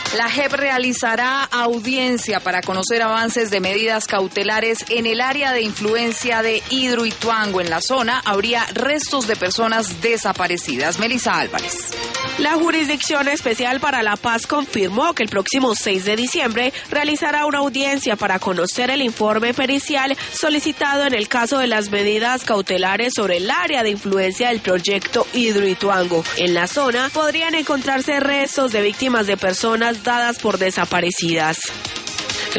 La JEP realizará audiencia para conocer avances de medidas cautelares en el área de influencia de Hidroituango. En la zona habría restos de personas desaparecidas. Melissa Álvarez. La Jurisdicción Especial para la Paz confirmó que el próximo 6 de diciembre realizará una audiencia para conocer el informe pericial solicitado en el caso de las medidas cautelares sobre el área de influencia del proyecto Hidroituango. En la zona podrían encontrarse restos de víctimas de personas dadas por desaparecidas.